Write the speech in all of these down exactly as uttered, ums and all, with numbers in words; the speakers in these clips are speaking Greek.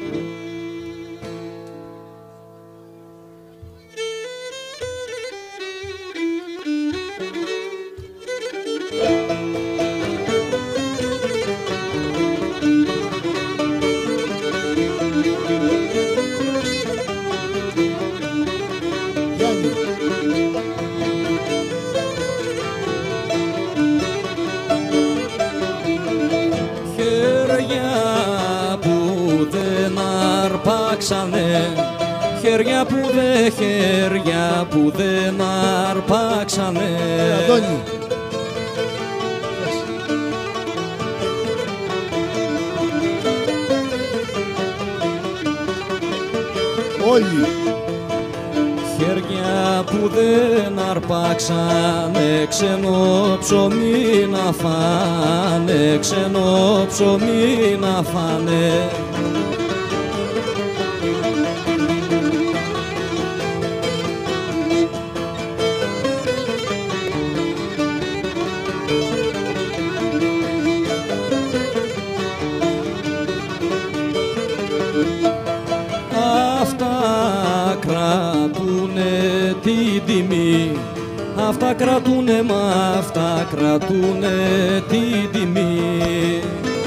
Χέρια που δε χέρια που δεν αρπάξανε. Αντώνη. Όλοι. Χέρια που δεν αρπάξανε, ξένο ψωμί να φάνε, ξένο ψωμί να φάνε. Αυτά κρατούνε, μα αυτά κρατούνε την τιμή.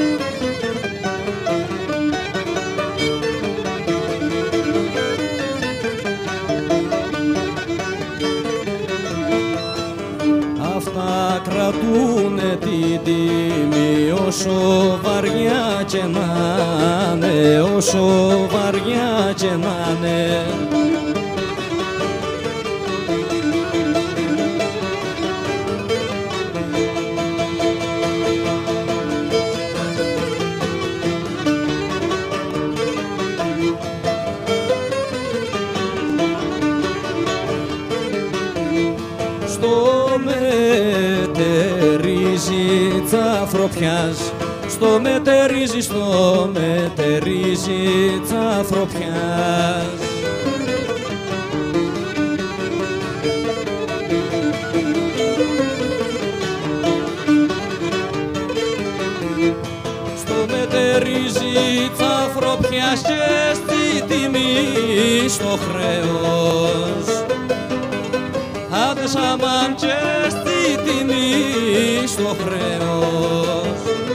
Αυτά κρατούνε την τιμή, όσο βαριά και να'ναι, όσο βαριά και να'ναι. Τσαφροπιάς, στο μετερίζει, στο μετερίζει τσαφροπιάς. Στο μετερίζει τσαφροπιάς και στη τιμή στο χρέος. Άντε σαμάν και στη τιμή στο χρέος.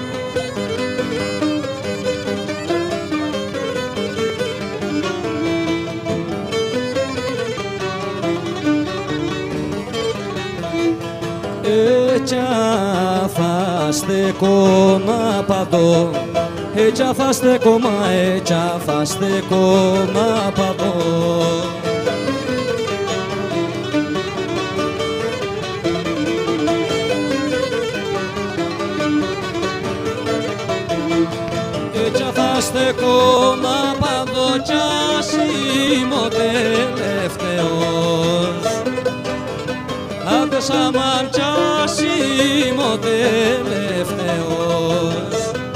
Έτσι αφάστε κόμμα παντώ, έτσι αφάστε κόμμα, έτσι αφάστε κόμμα παντώ. Στεκώ να παντώ κι ας είμαι ο τελευταίος. Άντε σαμάν κι ας είμαι ο τελευταίος.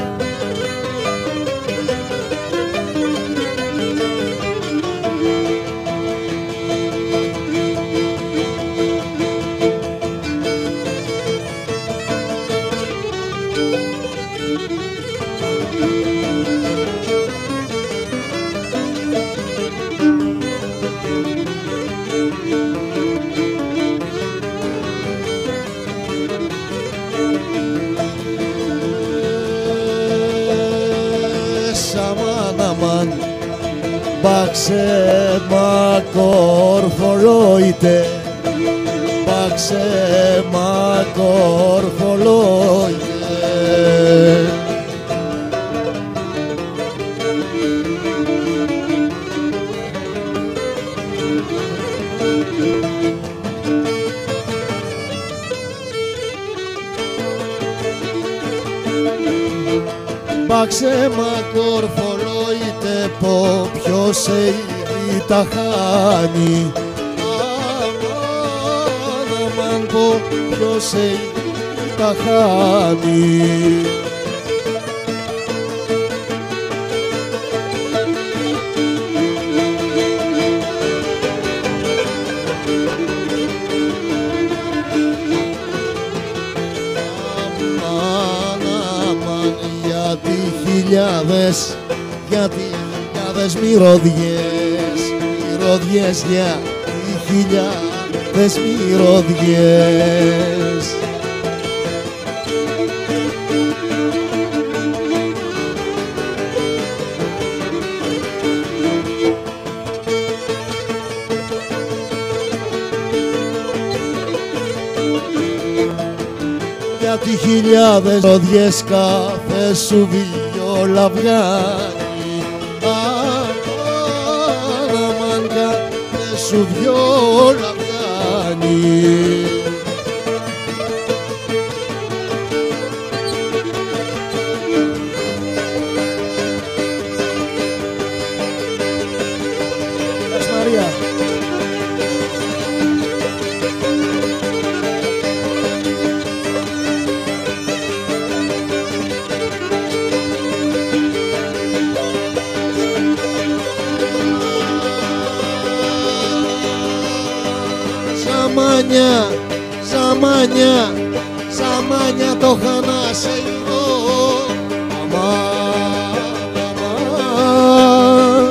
Μπάξε μα κορφολόιτε, μπάξε μα κορφολόιτε. Μπάξε μα κορφολόιτε, πω ποιος ήδη τα χάνει. Αμάν πω ποιος ήδη τα χάνει. Αμάν, αμάν, γιατί χιλιάδες, γιατί χιλιάδες μυρωδιές, μυρωδιές γιατί χιλιάδες μυρωδιές. Γιατί χιλιάδες μυρωδιές κάθε σου βιόλα βγάνει. Αμάν κάθε σου βιόλα βγάνει. Μαρία. Σαμάνια, σαμάνια, σαμάνια το χανά σε ειδώ. Αμάν, αμάν.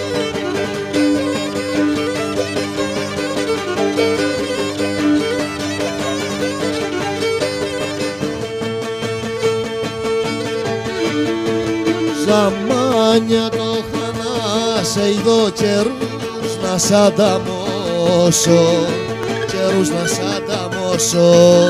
Σαμάνια το χανά σε ειδώ, καιρούς να σ' ανταμώσω, καιρούς να σ' ανταμώσω.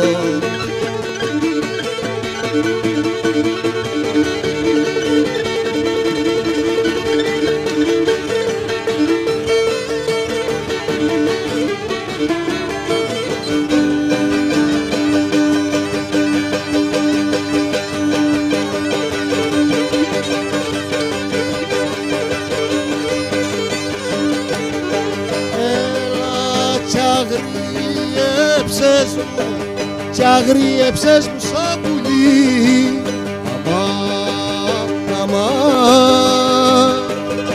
Αγρίεψες μου, κι αγρίεψες μου σαν πουλί. Αμάν, αμάν.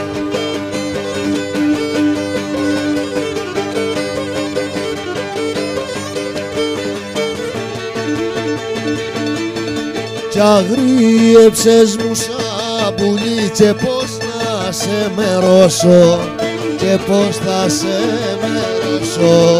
Κι αγρίεψες μου σαν πουλί, και πώς θα σε μερώσω, και πώς θα σε μερώσω.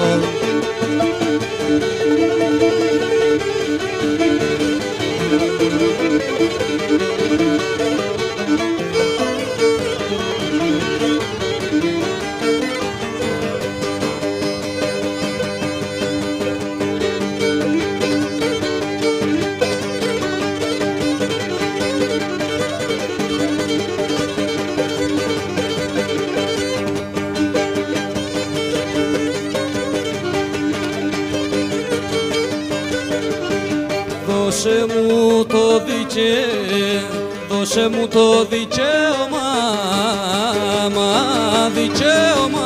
Δώσε μου το δικαίωμα, δώσε μου το δικαίωμα, μα δικαίωμα.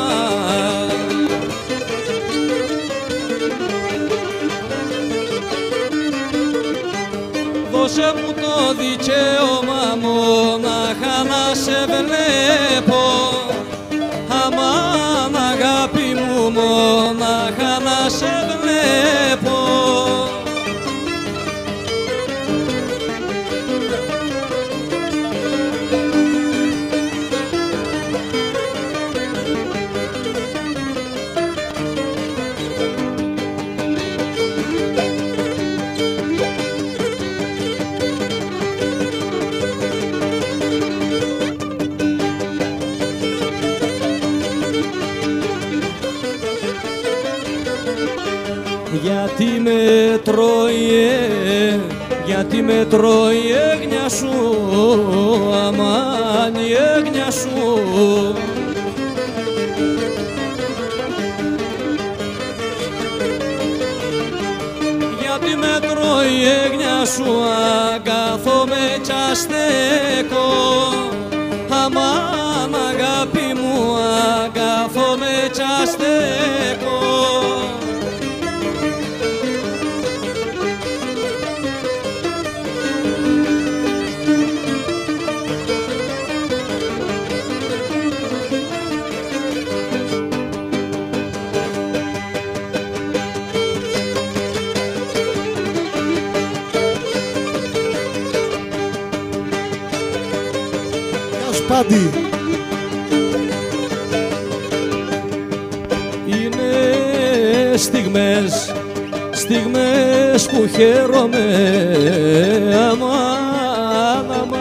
Δώσε μου το δικαίωμα, μονάχα να σε βλέπω. Αμάν αγάπη μου, μονάχα να σε βλέπω. Γιατί με τρώει, γιατί με τρώει η έγνοια σου, αμάν η έγνοια σου. Γιατί με τρώει η έγνοια σου, αγκάθομαι κι αστέκω. Αμάν αγάπη μου, αγκάθομαι κι αστέκω. Πάντη. στιγμές, στιγμές που χαίρομαι, αμάν, αμάν.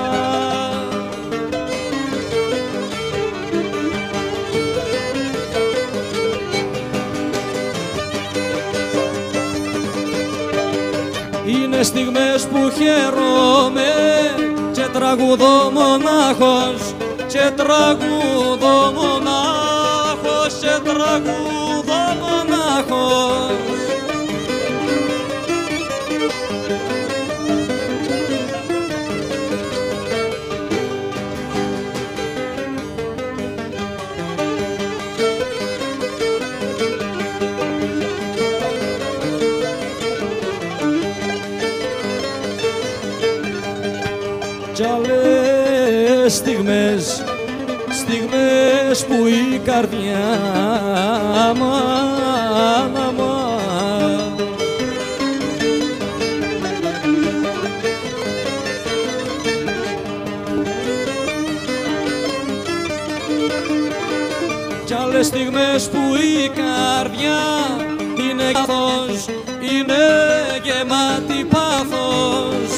Είναι στιγμές που χαίρομαι και τραγουδώ μονάχος, και τραγουδώ μονάχος, και τραγουδώ μονάχος. Κι άλλες στιγμές, στιγμές που η καρδιά αμάν, αμάν. Κι άλλες στιγμές που η καρδιά είναι καθώς, είναι γεμάτη πάθος.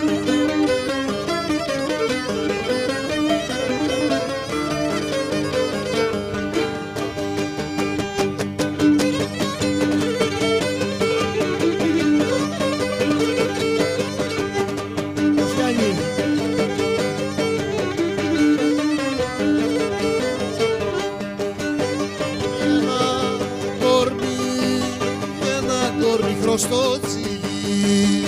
Στο τσίγι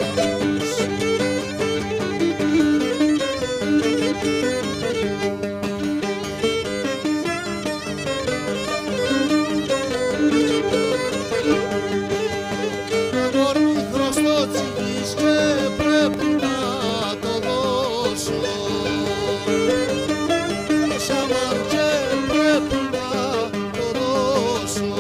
αγόρι χρωστό τσίγις και πρέπει να το δώσω, σαμάν και πρέπει να το δώσω.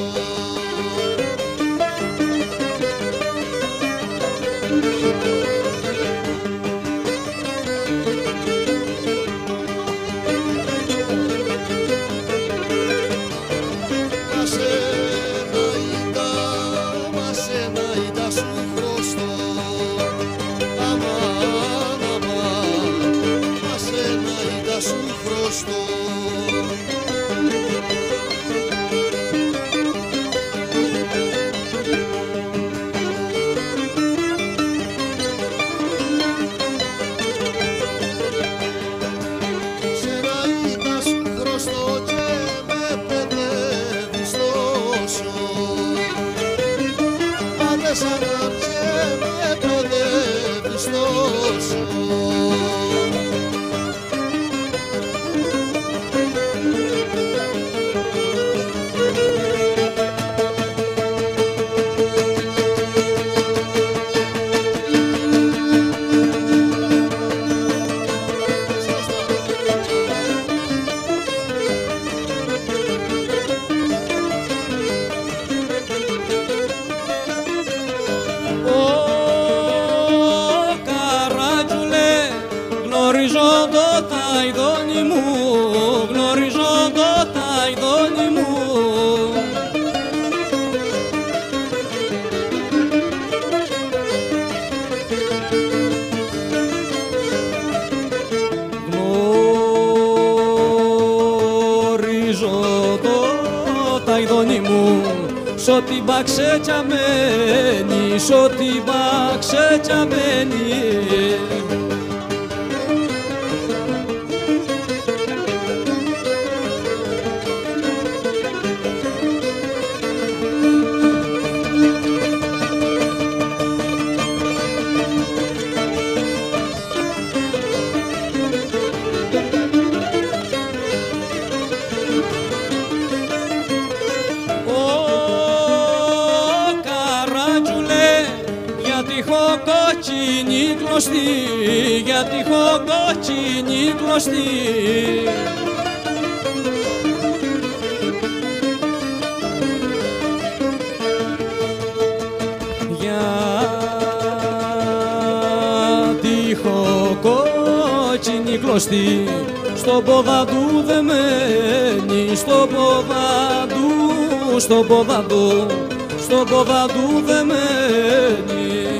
Γνωρίζω το ταϊδόνι μου, γνωρίζω το ταϊδόνι μου. Γνωρίζω το ταϊδόνι μου, σ' ό,τι μπαξε τσαμένη, σ' ό,τι μπαξε τσαμένη. Κόκκινη κλωστή, γιατί έχω κόκκινη κλωστή. Γιατί έχω κόκκινη κλωστή, στο πόδα του δεμένη, στο πόδα του, στο πόδα του, στον πόδα του δεμένη.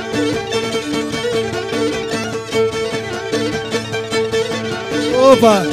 Opa!